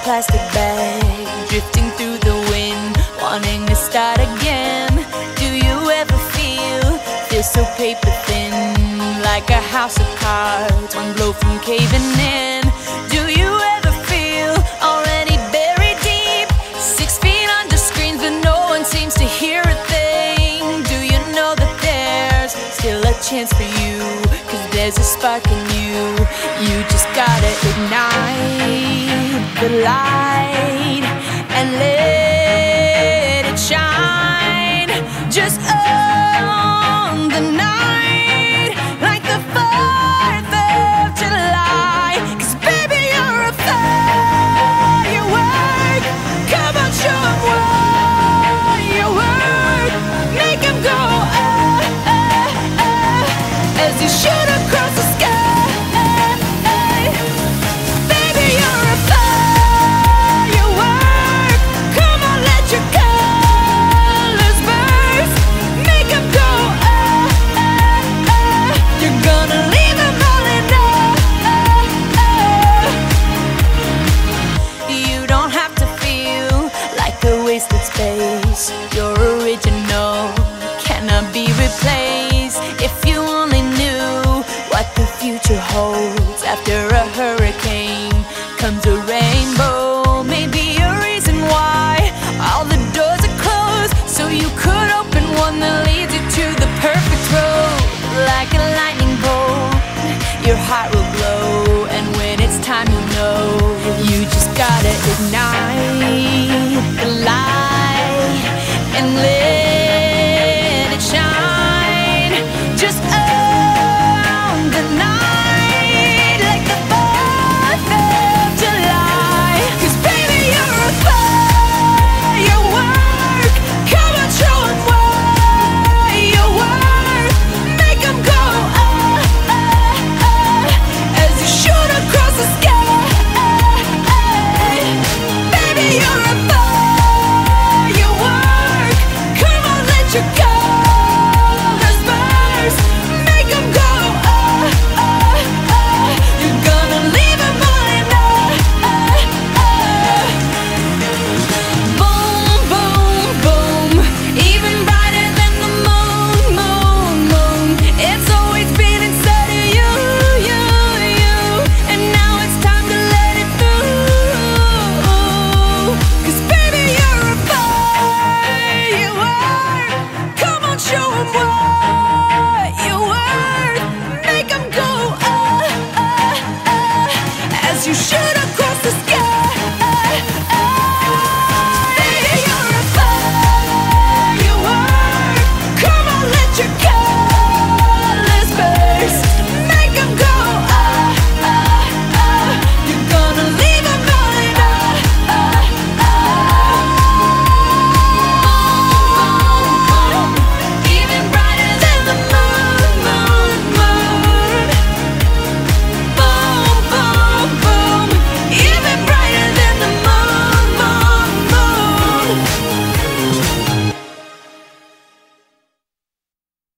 plastic bag, drifting through the wind, wanting to start again. Do you ever feel so paper thin, like a house of cards, one blow from caving in? Do you ever feel already buried deep, 6 feet under screens, but no one seems to hear a thing? Do you know that there's still a chance for you, 'cause there's a spark in you? You just gotta ignite the light.